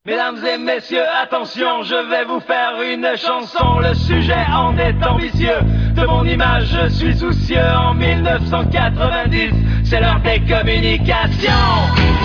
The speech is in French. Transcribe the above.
Mesdames et messieurs, attention, je vais vous faire une chanson. Le sujet en est ambitieux. De mon image, je suis soucieux. En 1990, c'est l'heure des communications.